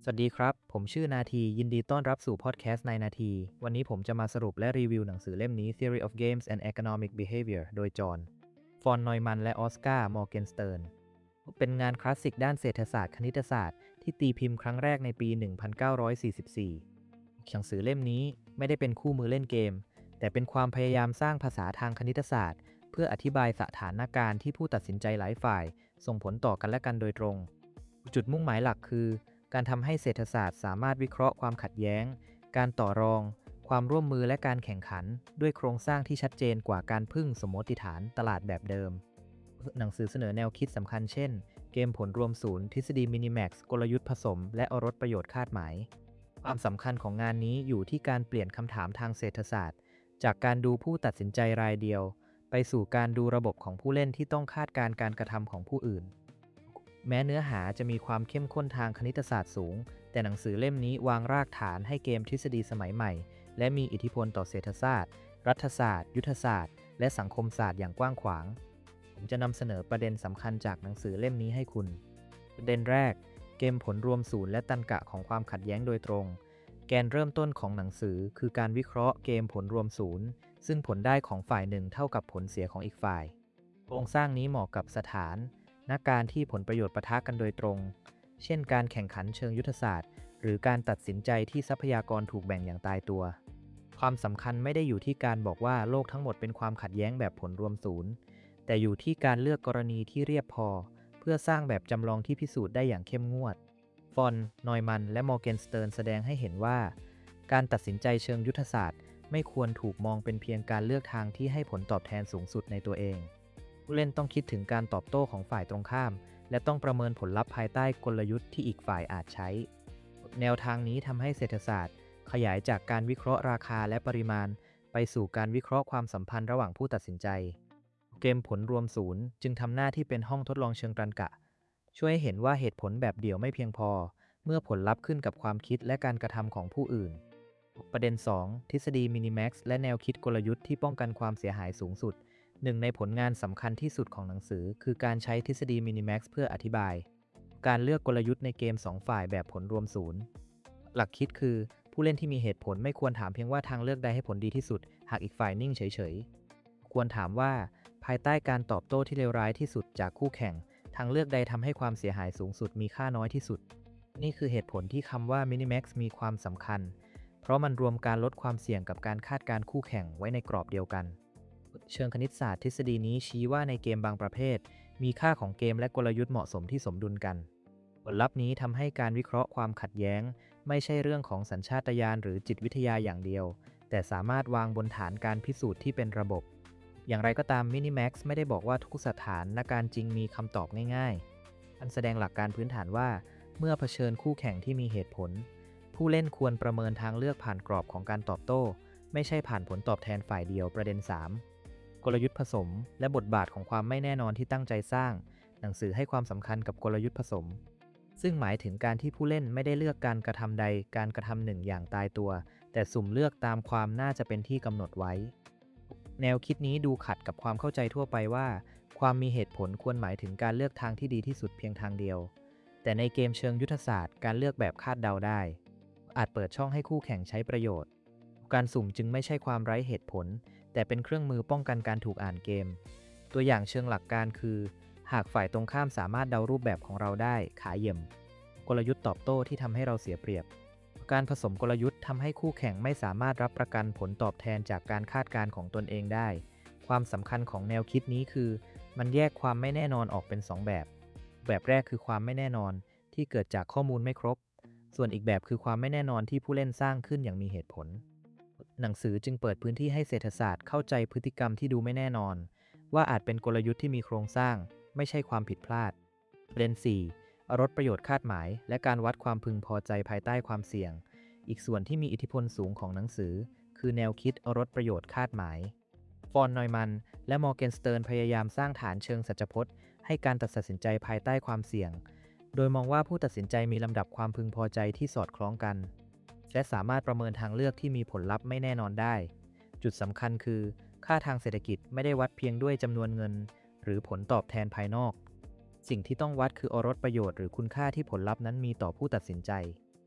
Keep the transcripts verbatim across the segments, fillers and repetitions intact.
สวัสดีครับ ผมชื่อนาทียินดีต้อนรับสู่พอดแคสต์ในนาที วันนี้ผมจะมาสรุปและรีวิวหนังสือเล่มนี้ Theory of Games and Economic Behavior โดยจอห์น ฟอนนอยมันและออสการ์ มอร์เกนสเติร์นเป็นงานคลาสสิกด้านเศรษฐศาสตร์คณิตศาสตร์ที่ตีพิมพ์ครั้งแรกในปี หนึ่งพันเก้าร้อยสี่สิบสี่ หนังสือเล่มนี้ไม่ได้เป็นคู่มือเล่นเกม แต่เป็นความพยายามสร้างภาษาทางคณิตศาสตร์เพื่ออธิบายสถานการณ์ที่ผู้ตัดสินใจหลายฝ่ายส่งผลต่อกันและกันโดยตรง จุดมุ่งหมายหลักคือการทำให้เศรษฐศาสตร์สามารถวิเคราะห์ความขัดแย้ง การต่อรอง ความร่วมมือและการแข่งขันด้วยโครงสร้างที่ชัดเจนกว่าการพึ่งสมมติฐานตลาดแบบเดิม หนังสือเสนอแนวคิดสำคัญเช่น เกมผลรวมศูนย์ ทฤษฎีมินิแม็กซ์ กลยุทธ์ผสม และอรรถประโยชน์คาดหมาย ความสำคัญของงานนี้อยู่ที่การเปลี่ยนคำถามทางเศรษฐศาสตร์จากการดูผู้ตัดสินใจรายเดียวไปสู่การดูระบบของผู้เล่นที่ต้องคาดการณ์การกระทำของผู้อื่น แม้เนื้อหาจะมีความเข้มข้นทางคณิตศาสตร์สูง แต่หนังสือเล่มนี้วางรากฐานให้เกมทฤษฎีสมัยใหม่และมีอิทธิพลต่อเศรษฐศาสตร์ รัฐศาสตร์ ยุทธศาสตร์ และสังคมศาสตร์อย่างกว้างขวาง ผมจะนำเสนอประเด็นสำคัญจากหนังสือเล่มนี้ให้คุณ ประเด็นแรก เกมผลรวมศูนย์และตรรกะของความขัดแย้งโดยตรง แกนเริ่มต้นของหนังสือคือการวิเคราะห์เกมผลรวมศูนย์ซึ่งผลได้ของฝ่ายหนึ่งเท่ากับผลเสียของอีกฝ่ายโครงสร้างนี้เหมาะกับสถานณการที่ผลประโยชน์ปะทะกันโดยตรง เช่นการแข่งขันเชิงยุทธศาสตร์หรือการตัดสินใจที่ทรัพยากรถูกแบ่งอย่างตายตัว ความสำคัญไม่ได้อยู่ที่การบอกว่าโลกทั้งหมดเป็นความขัดแย้งแบบผลรวมศูนย์แต่อยู่ที่การเลือกกรณีที่เรียบพอเพื่อสร้างแบบจำลองที่พิสูจน์ได้อย่างเข้มงวด ฟอน นอยมัน และมอร์เกนสเติร์นแสดงให้เห็นว่าการตัดสินใจเชิงยุทธศาสตร์ไม่ควรถูกมองเป็นเพียงการเลือกทางที่ให้ผลตอบแทนสูงสุดในตัวเองผู้เล่นต้องคิดถึงการตอบโต้ของฝ่ายตรงข้ามและต้องประเมินผลลัพธ์ภายใต้กลยุทธ์ที่อีกฝ่ายอาจใช้แนวทางนี้ทำให้เศรษฐศาสตร์ขยายจากการวิเคราะห์ราคาและปริมาณไปสู่การวิเคราะห์ความสัมพันธ์ระหว่างผู้ตัดสินใจเกมผลรวมศูนย์จึงทำหน้าที่เป็นห้องทดลองเชิงตรรกะช่วยให้เห็นว่าเหตุผลแบบเดี่ยวไม่เพียงพอเมื่อผลลัพธ์ขึ้นกับความคิดและการกระทำของผู้อื่นประเด็น สอง ทฤษฎีมินิแม็กซ์และแนวคิดกลยุทธ์ที่ป้องกันความเสียหายสูงสุดหนึ่งในผลงานสำคัญที่สุดของหนังสือคือการใช้ทฤษฎีมินิแม็กซ์เพื่ออธิบายการเลือกกลยุทธ์ในเกมสองฝ่ายแบบผลรวมศูนย์หลักคิดคือผู้เล่นที่มีเหตุผลไม่ควรถามเพียงว่าทางเลือกใดให้ผลดีที่สุดหากอีกฝ่ายนิ่งเฉยๆควรถามว่าภายใต้การตอบโต้ที่เลวร้ายที่สุดจากคู่แข่งทางเลือกใดทำให้ความเสียหายสูงสุดมีค่าน้อยที่สุดนี่คือเหตุผลที่คำว่า Minimax มีความสำคัญเพราะมันรวมการลดความเสี่ยงกับการคาดการณ์คู่แข่งไว้ในกรอบเดียวกันเชิงคณิตศาสตร์ทฤษฎีนี้ชี้ว่าในเกมบางประเภทมีค่าของเกมและกลยุทธ์เหมาะสมที่สมดุลกันผลลัพธ์นี้ทำให้การวิเคราะห์ความขัดแย้งไม่ใช่เรื่องของสัญชาตญาณหรือจิตวิทยาอย่างเดียวแต่สามารถวางบนฐานการพิสูจน์ที่เป็นระบบอย่างไรก็ตาม Minimax ไม่ได้บอกว่าทุกสถานการณ์จริงมีคำตอบง่ายๆมันแสดงหลักการพื้นฐานว่าเมื่อเผชิญคู่แข่งที่มีเหตุผลผู้เล่นควรประเมินทางเลือกผ่านกรอบของการตอบโต้ไม่ใช่ผ่านผลตอบแทนฝ่ายเดียวประเด็น สาม กลยุทธ์ผสมและบทบาทของความไม่แน่นอนที่ตั้งใจสร้างหนังสือให้ความสำคัญกับกลยุทธ์ผสมซึ่งหมายถึงการที่ผู้เล่นไม่ได้เลือกการกระทำใดการกระทำหนึ่งอย่างตายตัวแต่สุ่มเลือกตามความน่าจะเป็นที่กำหนดไว้แนวคิดนี้ดูขัดกับความเข้าใจทั่วไปว่าความมีเหตุผลควรหมายถึงการเลือกทางที่ดีที่สุดเพียงทางเดียวแต่ในเกมเชิงยุทธศาสตร์การเลือกแบบคาดเดาได้อาจเปิดช่องให้คู่แข่งใช้ประโยชน์การสุ่มจึงไม่ใช่ความไร้เหตุผลแต่เป็นเครื่องมือป้องกันการถูกอ่านเกมตัวอย่างเชิงหลักการคือหากฝ่ายตรงข้ามสามารถเดารูปแบบของเราได้ขาเยี่ยมกลยุทธ์ตอบโต้ที่ทำให้เราเสียเปรียบการผสมกลยุทธ์ทำให้คู่แข่งไม่สามารถรับประกันผลตอบแทนจากการคาดการณ์ของตนเองได้ความสำคัญของแนวคิดนี้คือมันแยกความไม่แน่นอนออกเป็นสองแบบแบบแรกคือความไม่แน่นอนที่เกิดจากข้อมูลไม่ครบส่วนอีกแบบคือความไม่แน่นอนที่ผู้เล่นสร้างขึ้นอย่างมีเหตุผลหนังสือจึงเปิดพื้นที่ให้เศรษฐศาสตร์เข้าใจพฤติกรรมที่ดูไม่แน่นอนว่าอาจเป็นกลยุทธ์ที่มีโครงสร้างไม่ใช่ความผิดพลาดประเด็น สี่ ลดประโยชน์คาดหมายและการวัดความพึงพอใจภายใต้ความเสี่ยงอีกส่วนที่มีอิทธิพลสูงของหนังสือคือแนวคิดลดประโยชน์คาดหมายฟอน นอยมันและมอร์เกนสเติร์นพยายามสร้างฐานเชิงสัจพจน์ให้การตัดสินใจภายใต้ความเสี่ยงโดยมองว่าผู้ตัดสินใจมีลำดับความพึงพอใจที่สอดคล้องกันและสามารถประเมินทางเลือกที่มีผลลัพธ์ไม่แน่นอนได้จุดสำคัญคือค่าทางเศรษฐกิจไม่ได้วัดเพียงด้วยจำนวนเงินหรือผลตอบแทนภายนอกสิ่งที่ต้องวัดคืออรรถประโยชน์หรือคุณค่าที่ผลลัพธ์นั้นมีต่อผู้ตัดสินใจ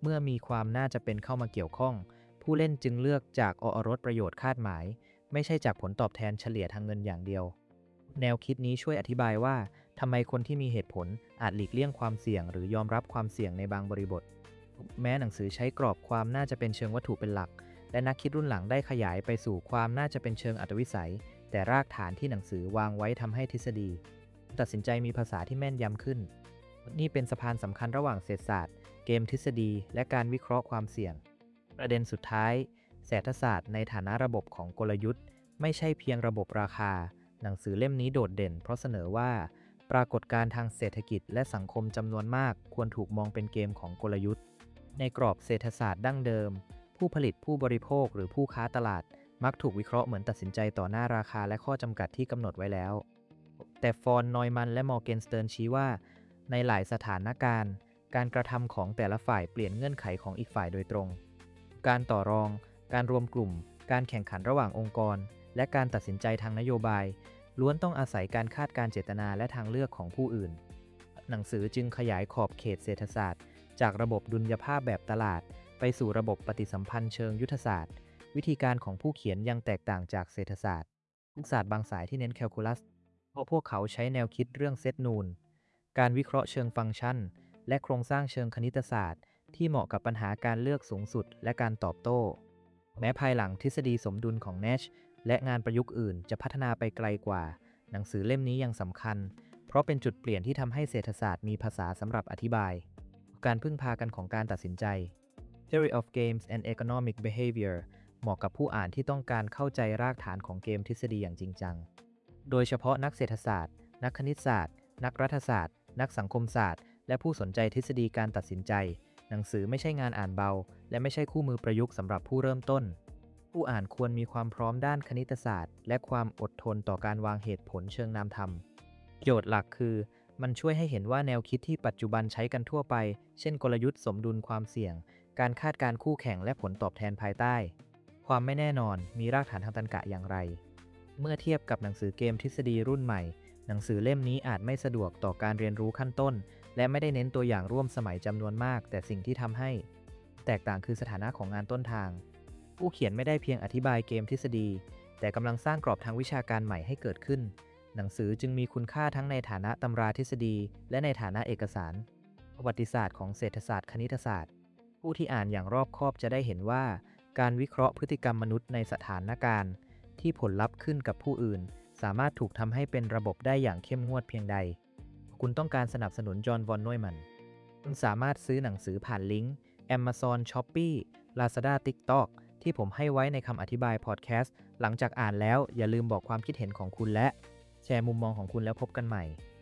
เมื่อมีความน่าจะเป็นเข้ามาเกี่ยวข้อง ผู้เล่นจึงเลือกจากอรสประโยชน์คาดหมายไม่ใช่จากผลตอบแทนเฉลี่ยทางเงินอย่างเดียวแนวคิดนี้ช่วยอธิบายว่าทำไมคนที่มีเหตุผลอาจหลีกเลี่ยงความเสี่ยงหรือยอมรับความเสี่ยงในบางบริบทแม้หนังสือใช้กรอบความน่าจะเป็นเชิงวัตถุเป็นหลักและนักคิดรุ่นหลังได้ขยายไปสู่ความน่าจะเป็นเชิงอัตวิสัยแต่รากฐานที่หนังสือวางไว้ทำให้ทฤษฎีตัดสินใจมีภาษาที่แม่นยำขึ้นนี่เป็นสะพานสำคัญระหว่างเศรษฐศาสตร์เกมทฤษฎีและการวิเคราะห์ความเสี่ยงประเด็นสุดท้ายเศรษฐศาสตร์ในฐานะระบบของกลยุทธ์ไม่ใช่เพียงระบบราคาหนังสือเล่มนี้โดดเด่นเพราะเสนอว่าปรากฏการณ์ทางเศรษฐกิจและสังคมจำนวนมากควรถูกมองเป็นเกมของกลยุทธ์ในกรอบเศรษฐศาสตร์ดั้งเดิมผู้ผลิตผู้บริโภคหรือผู้ค้าตลาดมักถูกวิเคราะห์เหมือนตัดสินใจต่อหน้าราคาและข้อจำกัดที่กำหนดไว้แล้วแต่ฟอนนอยมันและมอร์เกนสเติร์นชี้ว่าในหลายสถานการณ์การกระทำของแต่ละฝ่ายเปลี่ยนเงื่อนไขของอีกฝ่ายโดยตรงการต่อรองการรวมกลุ่มการแข่งขันระหว่างองค์กรและการตัดสินใจทางนโยบายล้วนต้องอาศัยการคาดการเจตนาและทางเลือกของผู้อื่นหนังสือจึงขยายขอบเขตเศรษฐศาสตร์จากระบบดุลยภาพแบบตลาดไปสู่ระบบปฏิสัมพันธ์เชิงยุทธศาสตร์วิธีการของผู้เขียนยังแตกต่างจากเศรษฐศาสตร์ศาสตร์บางสายที่เน้นแคลคูลัสเพราะพวกเขาใช้แนวคิดเรื่องเซตนูนการวิเคราะห์เชิงฟังก์ชันและโครงสร้างเชิงคณิตศาสตร์ที่เหมาะกับปัญหาการเลือกสูงสุดและการตอบโต้แม้ภายหลังทฤษฎีสมดุลของเนชและงานประยุกต์อื่นจะพัฒนาไปไกลกว่าหนังสือเล่มนี้ยังสำคัญเพราะเป็นจุดเปลี่ยนที่ทำให้เศรษฐศาสตร์มีภาษาสำหรับอธิบายการพึ่งพากันของการตัดสินใจ Theory of Games and Economic Behavior เหมาะกับผู้อ่านที่ต้องการเข้าใจรากฐานของเกมทฤษฎีอย่างจริงจังโดยเฉพาะนักเศรษฐศาสตร์นักคณิตศาสตร์นักรัฐศาสตร์นักสังคมศาสตร์และผู้สนใจทฤษฎีการตัดสินใจหนังสือไม่ใช่งานอ่านเบาและไม่ใช่คู่มือประยุกต์สำหรับผู้เริ่มต้นผู้อ่านควรมีความพร้อมด้านคณิตศาสตร์และความอดทนต่อการวางเหตุผลเชิงนามธรรมโจทย์หลักคือมันช่วยให้เห็นว่าแนวคิดที่ปัจจุบันใช้กันทั่วไปเช่นกลยุทธ์สมดุลความเสี่ยงการคาดการณ์คู่แข่งและผลตอบแทนภายใต้ความไม่แน่นอนมีรากฐานทางตรรกะอย่างไรเมื่อเทียบกับหนังสือเกมทฤษฎีรุ่นใหม่หนังสือเล่มนี้อาจไม่สะดวกต่อการเรียนรู้ขั้นต้นและไม่ได้เน้นตัวอย่างร่วมสมัยจำนวนมากแต่สิ่งที่ทำให้แตกต่างคือสถานะของงานต้นทางผู้เขียนไม่ได้เพียงอธิบายเกมทฤษฎีแต่กำลังสร้างกรอบทางวิชาการใหม่ให้เกิดขึ้นหนังสือจึงมีคุณค่าทั้งในฐานะตำราทฤษฎีและในฐานะเอกสารประวัติศาสตร์ของเศรษฐศาสตร์คณิตศาสตร์ผู้ที่อ่านอย่างรอบคอบจะได้เห็นว่าการวิเคราะห์พฤติกรรมมนุษย์ในสถานการณ์ที่ผลลัพธ์ขึ้นกับผู้อื่นสามารถถูกทำให้เป็นระบบได้อย่างเข้มงวดเพียงใดคุณต้องการสนับสนุนจอห์น วอน นอยมันคุณสามารถซื้อหนังสือผ่านลิงก์ Amazon Shopee Lazada TikTok ที่ผมให้ไว้ในคำอธิบายพอดแคสต์หลังจากอ่านแล้วอย่าลืมบอกความคิดเห็นของคุณและแชร์มุมมองของคุณแล้วพบกันใหม่